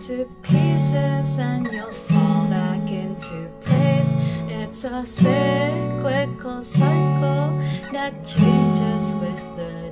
to pieces and you'll fall back into place. It's a cyclical cycle that changes with the